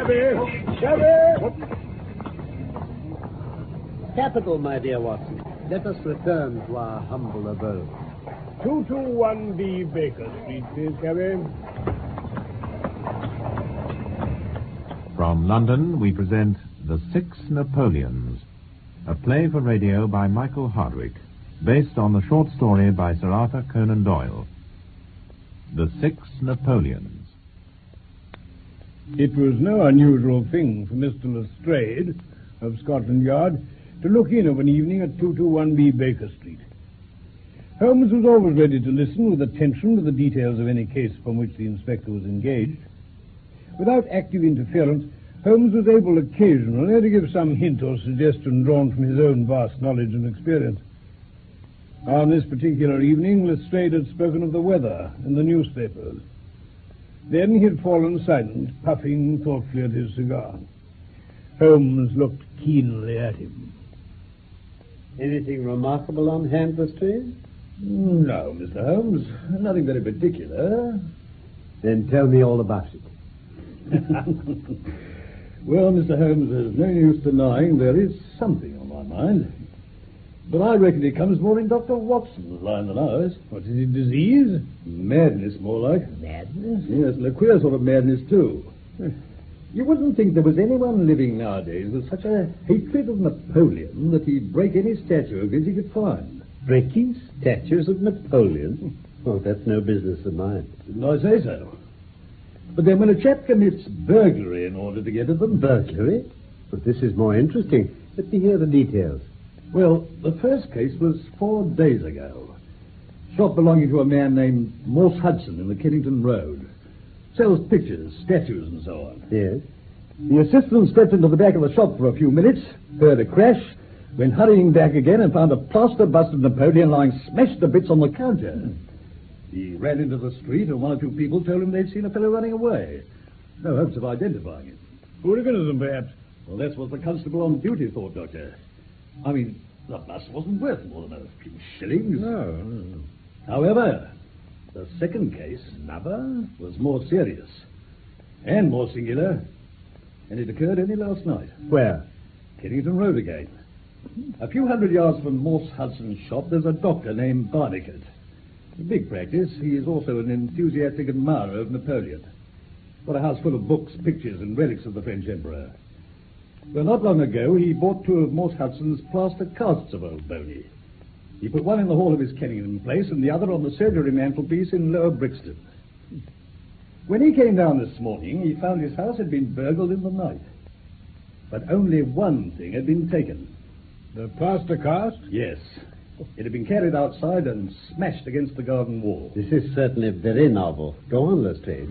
Shabby! Capital, my dear Watson. Let us return to our humble abode. 221B Baker Street, please, Shabby. From London, we present The Six Napoleons, a play for radio by Michael Hardwick, based on the short story by Sir Arthur Conan Doyle. The Six Napoleons. It was no unusual thing for Mr. Lestrade of Scotland Yard to look in of an evening at 221B Baker Street. Holmes was always ready to listen with attention to the details of any case upon which the inspector was engaged. Without active interference, Holmes was able occasionally to give some hint or suggestion drawn from his own vast knowledge and experience. On this particular evening, Lestrade had spoken of the weather in the newspapers. Then he had fallen silent, puffing thoughtfully at his cigar. Holmes looked keenly at him. Anything remarkable on hand, Lestrade? No, Mr. Holmes. Nothing very particular. Then tell me all about it. Well, Mr. Holmes, there's no use denying there is something on my mind. But I reckon it comes more in Dr. Watson's line than ours. What is it, disease? Madness, more like. Madness? Yes, and a queer sort of madness, too. You wouldn't think there was anyone living nowadays with such a hatred of Napoleon that he'd break any statue of his he could find. Breaking statues of Napoleon? Oh, that's no business of mine. Didn't I say so? But then when a chap commits burglary in order to get at them... Burglary? But this is more interesting. Let me hear the details. Well, the first case was 4 days ago. Shop belonging to a man named Morse Hudson in the Kennington Road. Sells pictures, statues, and so on. Yes? The assistant stepped into the back of the shop for a few minutes, heard a crash, went hurrying back again and found a plaster bust of Napoleon lying smashed to bits on the counter. He ran into the street and one or two people told him they'd seen a fellow running away. No hopes of identifying him. Hooliganism, perhaps? Well, that's what the constable on duty thought, Doctor. I mean, the bust wasn't worth more than a few shillings. No. However, the second case, another, was more serious and more singular, and it occurred only last night. Where? Kennington Road again. A few hundred yards from Morse Hudson's shop, there's a doctor named Barnicott. Big practice. He is also an enthusiastic admirer of Napoleon. Got a house full of books, pictures, and relics of the French Emperor. Well, not long ago, he bought 2 of Morse Hudson's plaster casts of Old Boney. He put one in the hall of his Kennington place and the other on the surgery mantelpiece in Lower Brixton. When he came down this morning, he found his house had been burgled in the night. But only one thing had been taken. The plaster cast? Yes. It had been carried outside and smashed against the garden wall. This is certainly very novel. Go on, Lestrade.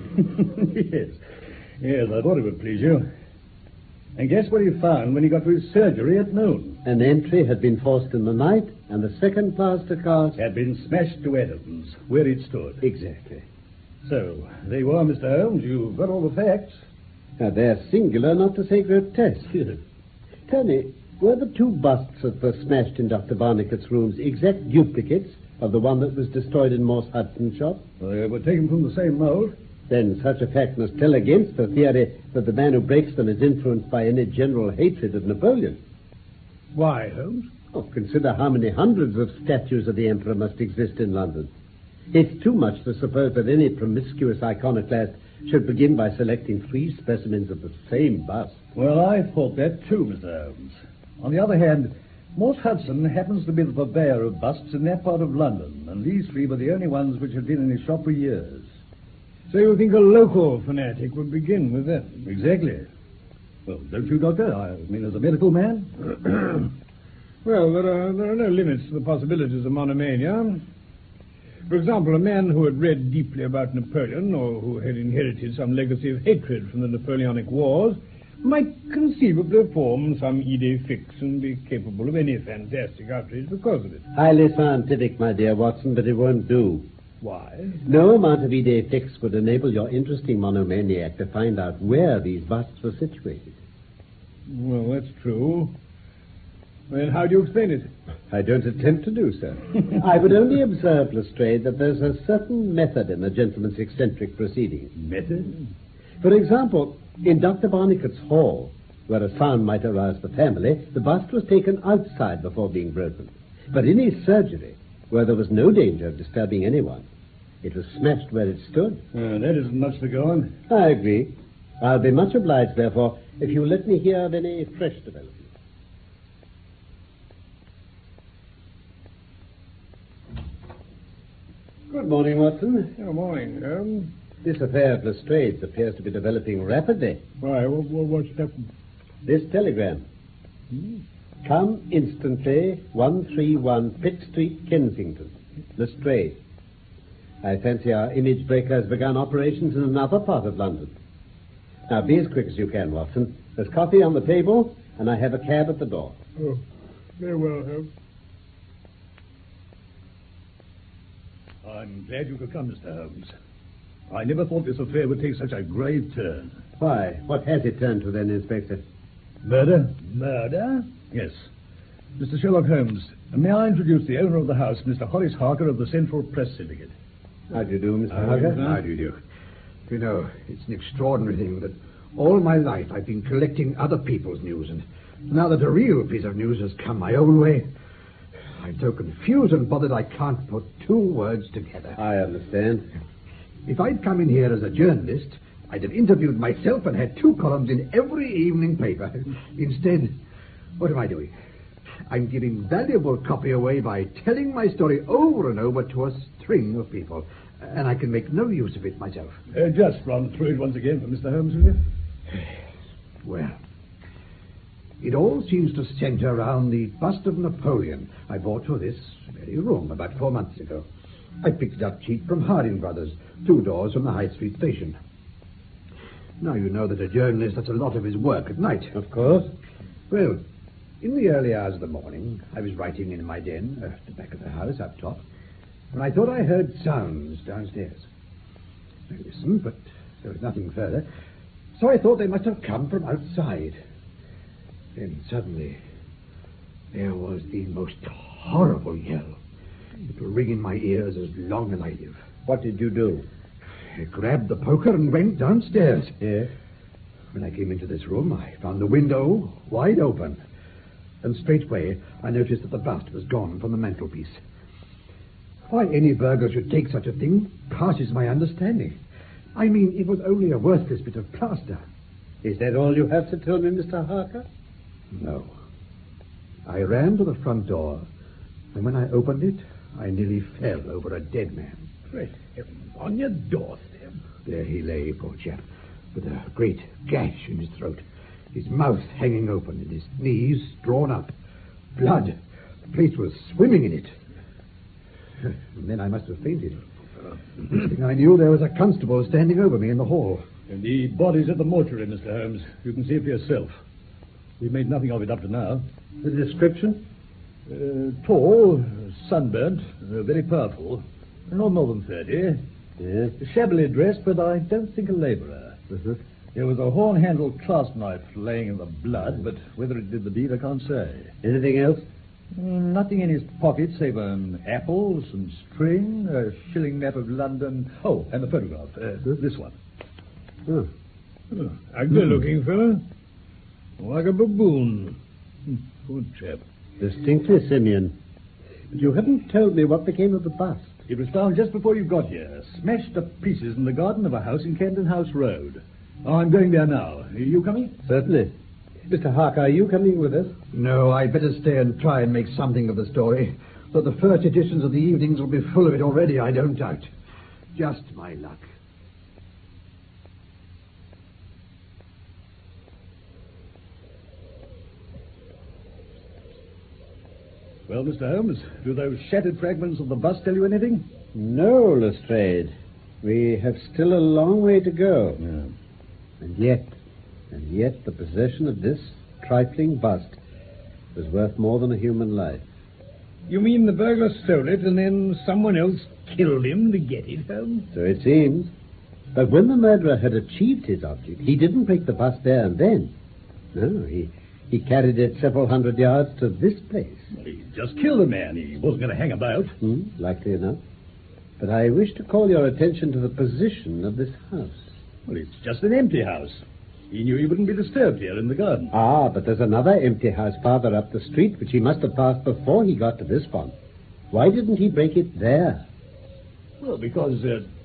Yes, I thought it would please you. And guess what he found when he got to his surgery at noon? An entry had been forced in the night, and the second plaster cast had been smashed to atoms, where it stood. Exactly. So, there you are, Mr. Holmes. You've got all the facts. Now, they're singular, not to say grotesque. Tell me, were the 2 busts that were smashed in Dr. Barnicott's rooms exact duplicates of the one that was destroyed in Morse Hudson's shop? They were taken from the same mold. Then such a fact must tell against the theory that the man who breaks them is influenced by any general hatred of Napoleon. Why, Holmes? Oh, consider how many hundreds of statues of the Emperor must exist in London. It's too much to suppose that any promiscuous iconoclast should begin by selecting 3 specimens of the same bust. Well, I thought that too, Mr. Holmes. On the other hand, Morse Hudson happens to be the purveyor of busts in that part of London, and these 3 were the only ones which had been in his shop for years. So you think a local fanatic would begin with them? Exactly. Well, don't you, Doctor? I mean, as a medical man? Well, there are no limits to the possibilities of monomania. For example, a man who had read deeply about Napoleon, or who had inherited some legacy of hatred from the Napoleonic Wars, might conceivably form some idée fixe and be capable of any fantastic outrage because of it. Highly scientific, my dear Watson, but it won't do. Why? No amount of idée fixe would enable your interesting monomaniac to find out where these busts were situated. Well, that's true. Well, how do you explain it? I don't attempt to do so. I would only observe, Lestrade, that there's a certain method in the gentleman's eccentric proceedings. Method? For example, In Dr. Barnicot's hall, where a sound might arouse the family, the bust was taken outside before being broken. But in his surgery, where there was no danger of disturbing anyone, it was smashed where it stood. That isn't much to go on. I agree. I'll be much obliged, therefore, if you let me hear of any fresh developments. Good morning, Watson. Good morning. This affair of Lestrade's appears to be developing rapidly. Why? What's happened? This telegram. Come instantly, 131 Pitt Street, Kensington. Lestrade. I fancy our image breaker has begun operations in another part of London. Now, be as quick as you can, Watson. There's coffee on the table, and I have a cab at the door. Oh, very well, Holmes. I'm glad you could come, Mr. Holmes. I never thought this affair would take such a grave turn. Why? What has it turned to then, Inspector? Murder? Murder? Yes. Mr. Sherlock Holmes, may I introduce the owner of the house, Mr. Horace Harker of the Central Press Syndicate? How do you do, Mr. Harker? How do you do? You know, it's an extraordinary thing that all my life I've been collecting other people's news, and now that a real piece of news has come my own way, I'm so confused and bothered I can't put two words together. I understand. If I'd come in here as a journalist, I'd have interviewed myself and had 2 columns in every evening paper. Instead, what am I doing? I'm giving valuable copy away by telling my story over and over to a string of people, and I can make no use of it myself. Just run through it once again for Mr. Holmes, will you? Well, it all seems to center around the bust of Napoleon I bought for this very room about 4 months ago. I picked it up cheap from Harding Brothers, 2 doors from the High Street station. Now, you know that a journalist does a lot of his work at night. Of course. Well, in the early hours of the morning, I was writing in my den, at the back of the house, up top, when I thought I heard sounds downstairs. I listened, but there was nothing further, so I thought they must have come from outside. Then suddenly, there was the most horrible yell. It will ring in my ears as long as I live. What did you do? I grabbed the poker and went downstairs. Yes? When I came into this room, I found the window wide open. And straightway, I noticed that the bust was gone from the mantelpiece. Why any burglar should take such a thing passes my understanding. I mean, it was only a worthless bit of plaster. Is that all you have to tell me, Mr. Harker? No. I ran to the front door, and when I opened it, I nearly fell over a dead man. Great heavens, on your doorstep. There he lay, poor chap, with a great gash in his throat, his mouth hanging open and his knees drawn up. Blood. The place was swimming in it. And then I must have fainted. Next thing I knew, there was a constable standing over me in the hall. And the body's at the mortuary, Mr. Holmes. You can see it for yourself. We've made nothing of it up to now. The description? Tall, sunburnt, very powerful. Not more than 30. Yes. Shabbily dressed, but I don't think a labourer. Uh-huh. There was a horn-handled clasp knife laying in the blood, but whether it did the deed, I can't say. Anything else? Nothing in his pocket save an apple, some string, a shilling map of London. Oh, and the photograph. This one. Oh. Ugly-looking fellow. Like a baboon. Poor chap. Distinctly simian. But you haven't told me what became of the bust. It was found just before you got here, smashed to pieces in the garden of a house in Camden House Road. I'm going there now. Are you coming? Certainly. Mr. Harker, are you coming with us? No, I'd better stay and try and make something of the story. Though the first editions of the evenings will be full of it already, I don't doubt. Just my luck. Well, Mr. Holmes, do those shattered fragments of the bust tell you anything? No, Lestrade. We have still a long way to go. Yeah. And yet, the possession of this trifling bust was worth more than a human life. You mean the burglar stole it and then someone else killed him to get it, Holmes? So it seems. But when the murderer had achieved his object, he didn't break the bust there and then. No, he carried it several hundred yards to this place. Well, he just killed a man. He wasn't going to hang about. Likely enough. But I wish to call your attention to the position of this house. Well, it's just an empty house. He knew he wouldn't be disturbed here in the garden. Ah, but there's another empty house farther up the street, which he must have passed before he got to this one. Why didn't he break it there? Well, because...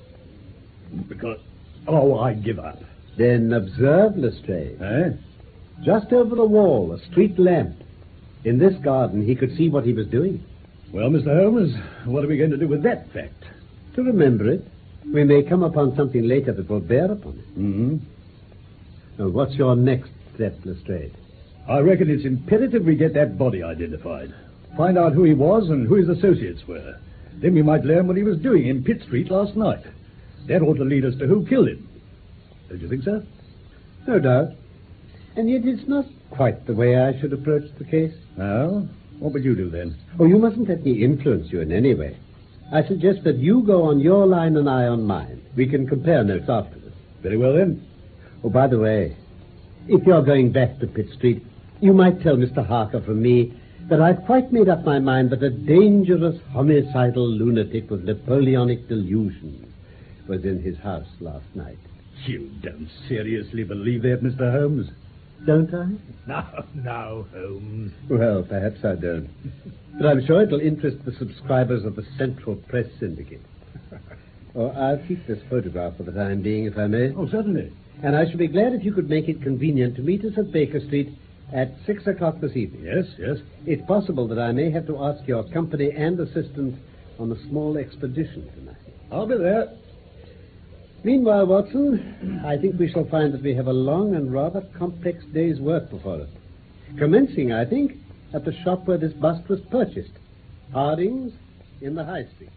Oh, I give up. Then observe, Lestrade. Eh? Just over the wall, a street lamp. In this garden, he could see what he was doing. Well, Mr. Holmes, what are we going to do with that fact? To remember it, we may come upon something later that will bear upon it. Mm-hmm. Now, what's your next step, Lestrade? I reckon it's imperative we get that body identified. Find out who he was and who his associates were. Then we might learn what he was doing in Pitt Street last night. That ought to lead us to who killed him. Don't you think so? No doubt. And yet it's not quite the way I should approach the case. Well, what would you do then? Oh, you mustn't let me influence you in any way. I suggest that you go on your line and I on mine. We can compare notes afterwards. Very well, then. Oh, by the way, if you're going back to Pitt Street, you might tell Mr. Harker from me that I've quite made up my mind that a dangerous homicidal lunatic with Napoleonic delusions was in his house last night. You don't seriously believe that, Mr. Holmes? Don't I? No, Holmes. Well, perhaps I don't. But I'm sure it'll interest the subscribers of the Central Press Syndicate. Oh, I'll keep this photograph for the time being, if I may. Oh, certainly. And I should be glad if you could make it convenient to meet us at Baker Street at 6 o'clock this evening. Yes, yes. It's possible that I may have to ask your company and assistance on a small expedition tonight. I'll be there. Meanwhile, Watson, I think we shall find that we have a long and rather complex day's work before us. Commencing, I think, at the shop where this bust was purchased. Harding's in the High Street.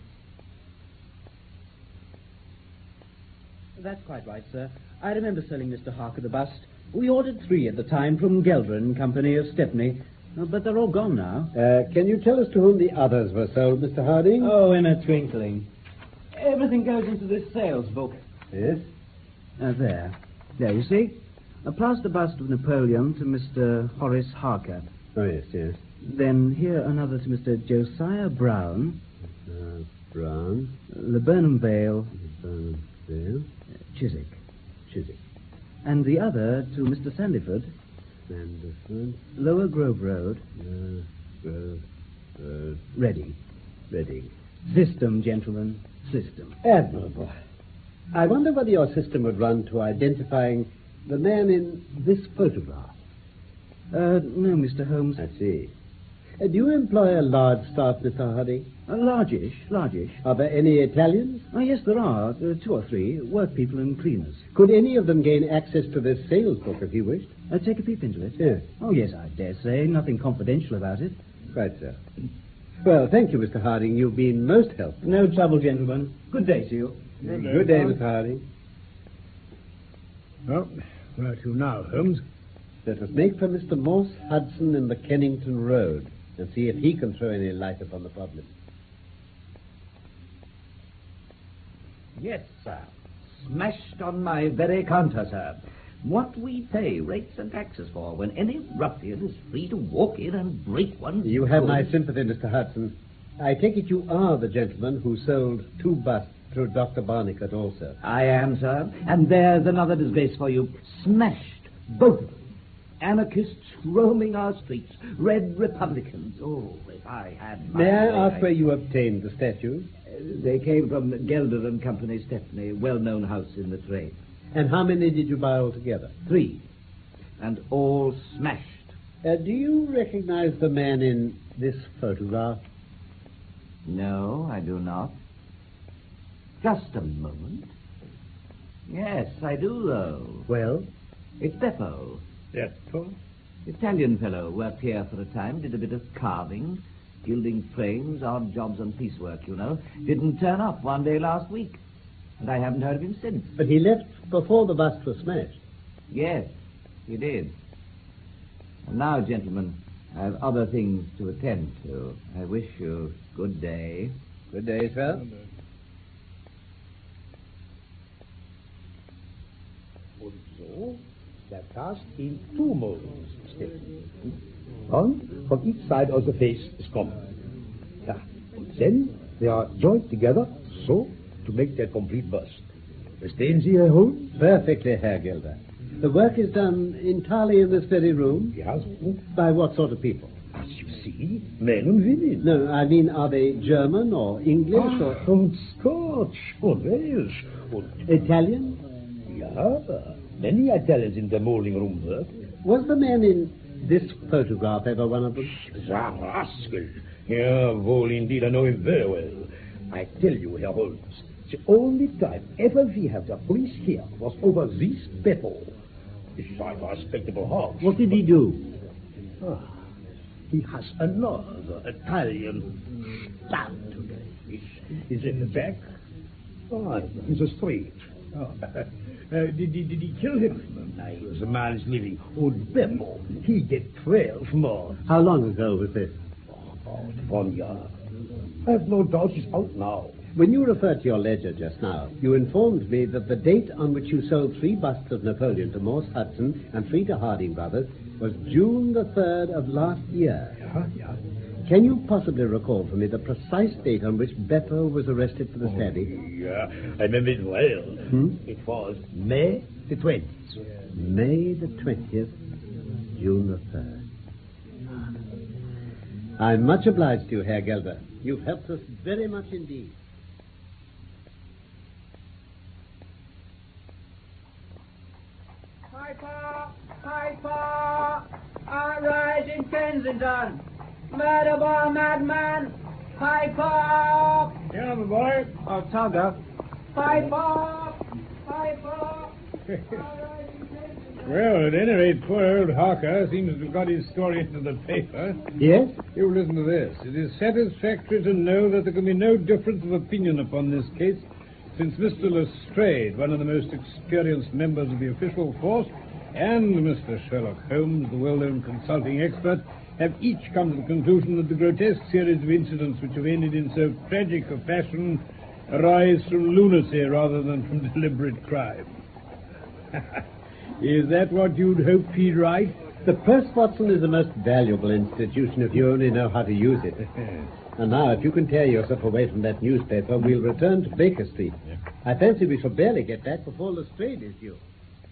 That's quite right, sir. I remember selling Mr. Harker the bust. We ordered 3 at the time from Gelder and Company of Stepney, but they're all gone now. Can you tell us to whom the others were sold, Mr. Harding? Oh, in a twinkling. Everything goes into this sales book. Yes? There, you see. A plaster bust of Napoleon to Mr. Horace Harker. Oh, yes, yes. Then here another to Mr. Josiah Brown. Brown. Laburnum Vale. Laburnum Vale. Chiswick. Chiswick. And the other to Mr. Sandiford. Sandiford. Lower Grove Road. Grove Road. Reading. Reading. System, gentlemen. System. Admirable. I wonder whether your system would run to identifying the man in this photograph. No, Mr. Holmes. I see. Do you employ a large staff, Mr. Harding? Largish. Are there any Italians? Oh, yes, there are. 2 or 3. Work people and cleaners. Could any of them gain access to this sales book if he wished? Take a peep into it? Yes. Oh, yes, I dare say. Nothing confidential about it. Right, sir. Well, thank you, Mr. Harding. You've been most helpful. No trouble, gentlemen. Good day to you. Good day, Mr. Harding. Well, where to now, Holmes? Let us make for Mr. Morse Hudson in the Kennington Road and see if he can throw any light upon the problem. Yes, sir. Smashed on my very counter, sir. What we pay rates and taxes for when any ruffian is free to walk in and break one's You have my goods. sympathy, Mr. Hudson. I take it you are the gentleman who sold 2 busts to Dr. Barnicott also. I am, sir. And there's another disgrace for you. Smashed, both of them. Anarchists roaming our streets. Red Republicans. Oh, if I had my May I way, ask where you obtained the statues? They came from Gelder and Company, Stepney, well-known house in the trade. And how many did you buy altogether? 3. And all smashed. Do you recognize the man in this photograph? No, I do not. Just a moment. Yes, I do, though. Well? It's Beppo. Beppo? Italian fellow, worked here for a time, did a bit of carving, gilding frames, odd jobs on piecework, you know. Didn't turn up one day last week. And I haven't heard of him since. But he left before the bust was smashed. Yes, he did. And now, gentlemen, I have other things to attend to. I wish you good day. Good day, sir. So, that cast in 2 molds, Stephen. One from each side of the face is common. Yeah. And then they are joined together so to make their complete bust. Verstehen Sie, Herr Holmes? Perfectly, Herr Gelder. The work is done entirely in this very room? Yes. By what sort of people? As you see, men and women. No, I mean, are they German or English or And Scotch, or Welsh, or... Italian? Yeah, many Italians in the molding room work. Was the man in this photograph ever one of them? The rascal. Yeah, well, indeed, I know him very well. I tell you, Herr Holmes, the only time ever we have the police here was over this battle. This is a respectable house. What did he do? He has another Italian stabbed today. He's in the back. In the street. Did he kill him? No, the man is living. Old Beppo. He get 12 more. How long ago was this? About 1 year. I have no doubt he's out now. When you referred to your ledger just now, you informed me that the date on which you sold 3 busts of Napoleon to Morse Hudson and 3 to Harding Brothers was June the 3rd of last year. Yeah. Can you possibly recall for me the precise date on which Beppo was arrested for the stabbing? Yeah, I remember it well. It was May the 20th. May the 20th, June the 3rd. I'm much obliged to you, Herr Gelder. You've helped us very much indeed. Piper! Arise in Kensington! Murder by madman! Piper! Yeah, my boy. Oh, Tugger. Piper! Piper! Well, at any rate, poor old Harker seems to have got his story into the paper. Yes? You listen to this. It is satisfactory to know that there can be no difference of opinion upon this case, since Mr. Lestrade, one of the most experienced members of the official force, and Mr. Sherlock Holmes, the well-known consulting expert, have each come to the conclusion that the grotesque series of incidents which have ended in so tragic a fashion arise from lunacy rather than from deliberate crime. Is that what you'd hoped he'd write? The Press, Watson, is a most valuable institution if you only know how to use it. And now, if you can tear yourself away from that newspaper, we'll return to Baker Street. I fancy we shall barely get back before Lestrade is due.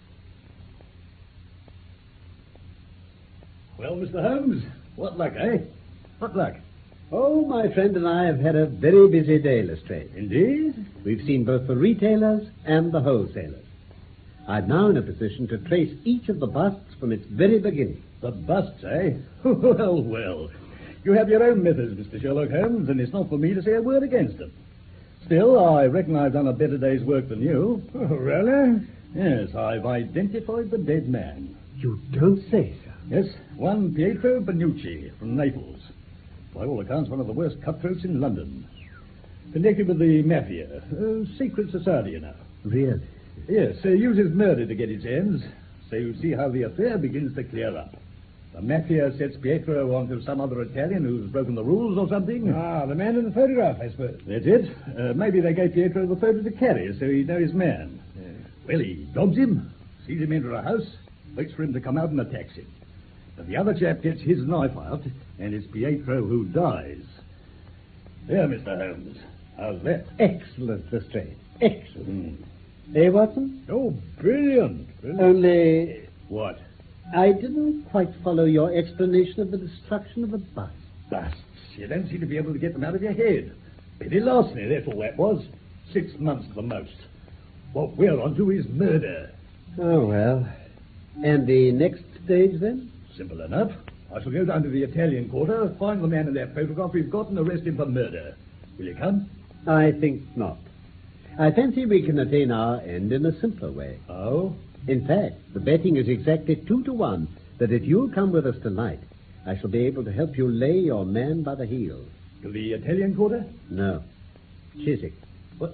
Well, Mr. Holmes, what luck, eh? What luck? Oh, my friend and I have had a very busy day, Lestrade. Indeed? We've seen both the retailers and the wholesalers. I'm now in a position to trace each of the busts from its very beginning. The busts, eh? Well, well. You have your own methods, Mr. Sherlock Holmes, and it's not for me to say a word against them. Still, I reckon I've done a better day's work than you. Oh, really? Yes, I've identified the dead man. You don't say so. Yes, one Pietro Benucci from Naples. By all accounts, one of the worst cutthroats in London. Connected with the mafia. Secret society, you know. Really? Yes, uses murder to get its ends. So you see how the affair begins to clear up. The mafia sets Pietro onto some other Italian who's broken the rules or something. Ah, the man in the photograph, I suppose. That's it. Maybe they gave Pietro the photo to carry so he'd know his man. Well, he dobs him, sees him enter a house, waits for him to come out and attacks him. But the other chap gets his knife out, and it's Pietro who dies. There, Mr. Holmes. How's that? Excellent, Lestrade. Excellent. Eh, Watson? Oh, brilliant. Only What? I didn't quite follow your explanation of the destruction of the bus. Busts. You don't seem to be able to get them out of your head. Petty larceny, that's all that was. 6 months at the most. What we're on to is murder. Oh, well. And the next stage, then? Simple enough. I shall go down to the Italian quarter, find the man in that photograph we've got, and arrest him for murder. Will you come? I think not. I fancy we can attain our end in a simpler way. Oh? In fact, the betting is exactly 2 to 1 that if you'll come with us tonight, I shall be able to help you lay your man by the heels. To the Italian quarter? No. Chiswick. What?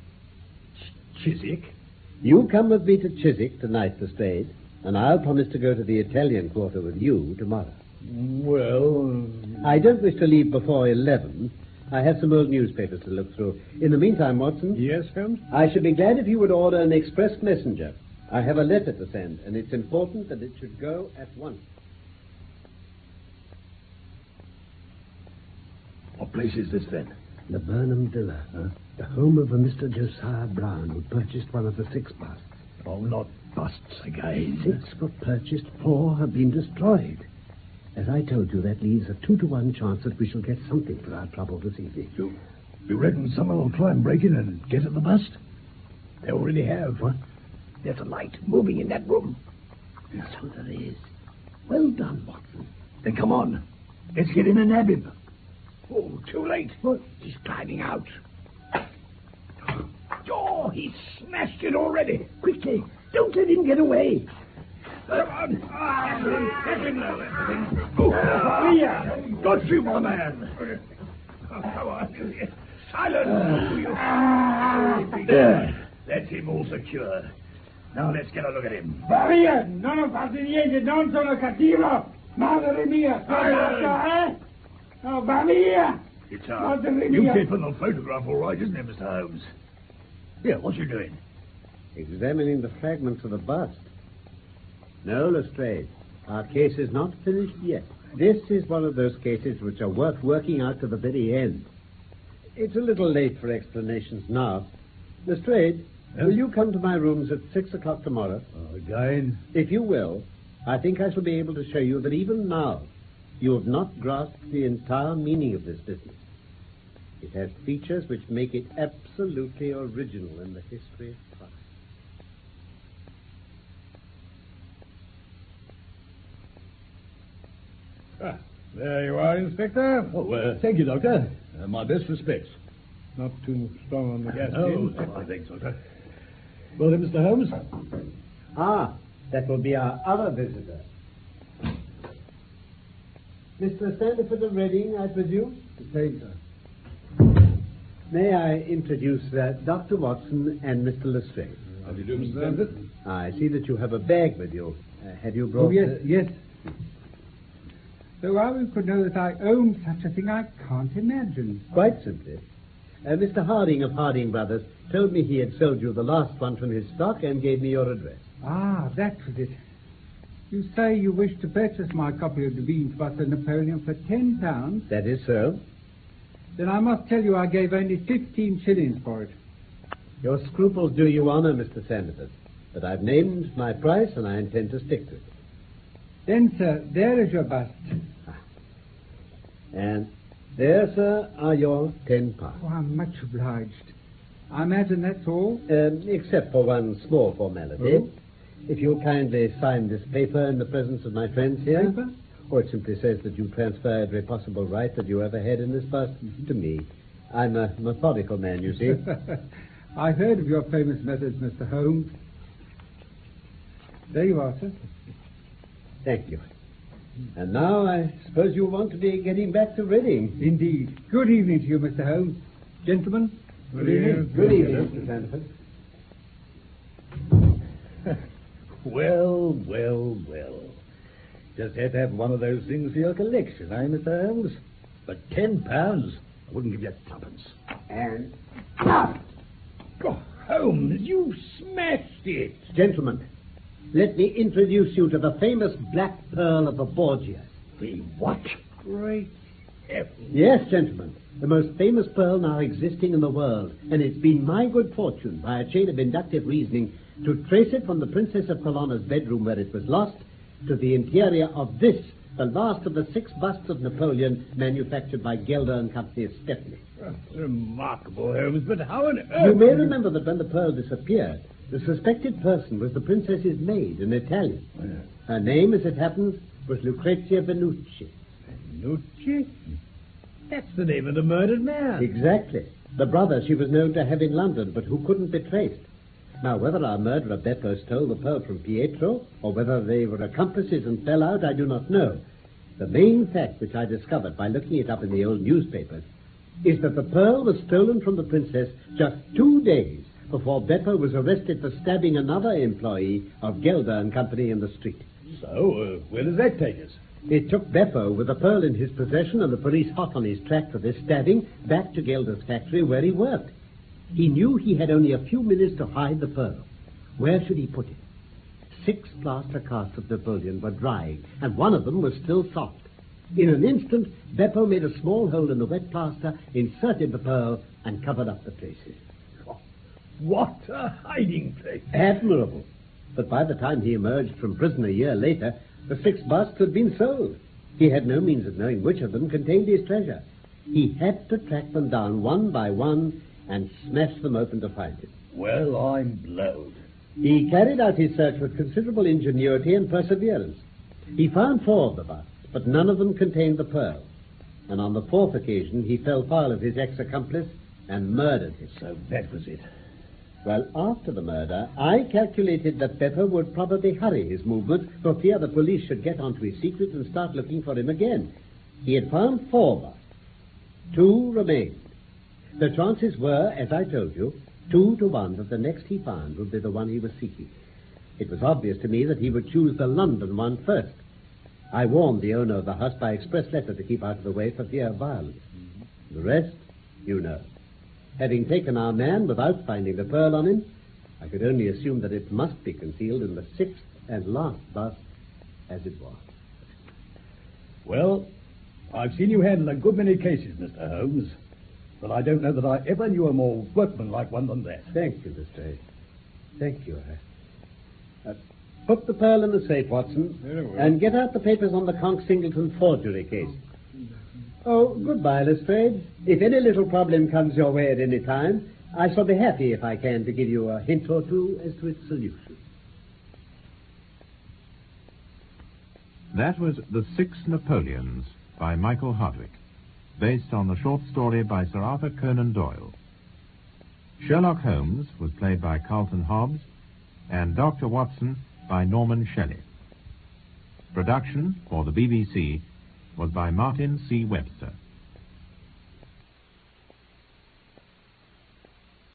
Chiswick? You come with me to Chiswick tonight, Lestrade, and I'll promise to go to the Italian quarter with you tomorrow. Well... I don't wish to leave before 11. I have some old newspapers to look through. In the meantime, Watson... Yes, Holmes? I should be glad if you would order an express messenger. I have a letter to send, and it's important that it should go at once. What place is this, then? The Burnham Villa, the home of a Mr. Josiah Brown, who purchased one of the 6 busts. Oh, not busts again. 6 were purchased, 4 have been destroyed. As I told you, that leaves a 2-to-1 chance that we shall get something for our trouble this evening. You reckon someone will try and break in and get at the bust? They already have. What? There's a light moving in that room. So there is. Well done, Watson. Then come on. Let's get in and nab him. Oh, too late. What? He's climbing out. Oh, he's smashed it already. Quickly. Don't let him get away. Come on. Get him now. Oh, got you, my man. Oh, come on. Silence. There. That's him all secure. Now let's get a look at him. Maria, non ho fatto niente, non sono cattivo. Madre mia, cosa Oh, Maria. It's Madre you mia. keep on the photograph all right, isn't it, Mr. Holmes? Here, what you doing? Examining the fragments of the bust. No, Lestrade, our case is not finished yet. This is one of those cases which are worth working out to the very end. It's a little late for explanations now. Lestrade, will you come to my rooms at 6 o'clock tomorrow? Again? If you will, I think I shall be able to show you that even now you have not grasped the entire meaning of this business. It has features which make it absolutely original in the history of crime. There you are, Inspector. Oh, thank you, Doctor. My best respects. Not too strong on the gas. Oh, thanks, Doctor. Well, then, Mr. Holmes. Ah, that will be our other visitor. Mr. Sandiford of Reading, I presume? The same, sir. May I introduce Dr. Watson and Mr. Lestrade? How do you do, Mr. Sandiford? I see that you have a bag with you. Have you brought... Oh, yes. So how you could know that I own such a thing, I can't imagine. Quite simply. Mr. Harding of Harding Brothers told me he had sold you the last one from his stock and gave me your address. Ah, that was it. You say you wish to purchase my copy of the Beans Buster Napoleon for £10? That is so. Then I must tell you I gave only 15 shillings for it. Your scruples do you honor, Mr. Sandiford. But I've named my price and I intend to stick to it. Then, sir, there is your bust. And there, sir, are your £10. Oh, I'm much obliged. I imagine that's all? Except for one small formality. Oh? If you'll kindly sign this paper in the presence of my friends here. Paper? Or it simply says that you transfer every possible right that you ever had in this bust to me. I'm a methodical man, you see. I heard of your famous methods, Mr. Holmes. There you are, sir. Thank you. And now I suppose you want to be getting back to Reading. Indeed. Good evening to you, Mr. Holmes. Gentlemen, good evening. Good evening, Mr. Sandiford. Well. Just had to have one of those things for your collection, eh, Mr. Holmes? But £10, I wouldn't give you twopence. And... Oh, Holmes, you smashed it. Gentlemen, let me introduce you to the famous Black Pearl of the Borgias. The what? Great heavens. Yes, gentlemen, the most famous pearl now existing in the world, and it's been my good fortune, by a chain of inductive reasoning, to trace it from the Princess of Colonna's bedroom where it was lost to the interior of this, the last of the 6 busts of Napoleon manufactured by Gelder and Company of Stepney. Remarkable, Holmes, but how on earth... You may remember that when the pearl disappeared, the suspected person was the princess's maid, an Italian. Her name, as it happens, was Lucrezia Venucci. Venucci? That's the name of the murdered man. Exactly. The brother she was known to have in London, but who couldn't be traced. Now, whether our murderer Beppo stole the pearl from Pietro, or whether they were accomplices and fell out, I do not know. The main fact which I discovered by looking it up in the old newspapers is that the pearl was stolen from the princess just 2 days before Beppo was arrested for stabbing another employee of Gelder and Company in the street. So, where does that take us? It took Beppo, with the pearl in his possession and the police hot on his track for this stabbing, back to Gelder's factory where he worked. He knew he had only a few minutes to hide the pearl. Where should he put it? 6 plaster casts of Napoleon were drying, and one of them was still soft. In an instant, Beppo made a small hole in the wet plaster, inserted the pearl, and covered up the traces. What a hiding place. Admirable. But by the time he emerged from prison a year later, the 6 busts had been sold. He had no means of knowing which of them contained his treasure. He had to track them down one by one and smash them open to find it. Well, I'm blowed. He carried out his search with considerable ingenuity and perseverance. He found 4 of the busts, but none of them contained the pearl. And on the 4th occasion, he fell foul of his ex-accomplice and murdered him. So that was it. Well, after the murder, I calculated that Pepper would probably hurry his movements for fear the police should get onto his secret and start looking for him again. He had found 4 busts. 2 remained. The chances were, as I told you, 2 to 1 that the next he found would be the one he was seeking. It was obvious to me that he would choose the London one first. I warned the owner of the house by express letter to keep out of the way for fear of violence. The rest, you know. Having taken our man without finding the pearl on him, I could only assume that it must be concealed in the 6th and last bust, as it was. Well, I've seen you handle a good many cases, Mr. Holmes, but I don't know that I ever knew a more workmanlike one than that. Thank you, Lestrade. Thank you. Put the pearl in the safe, Watson, and get out the papers on the Conk Singleton forgery case. Oh, goodbye, Lestrade. If any little problem comes your way at any time, I shall be happy if I can to give you a hint or two as to its solution. That was The 6 Napoleons by Michael Hardwick, based on the short story by Sir Arthur Conan Doyle. Sherlock Holmes was played by Carlton Hobbs, and Dr. Watson by Norman Shelley. Production for the BBC was by Martin C. Webster.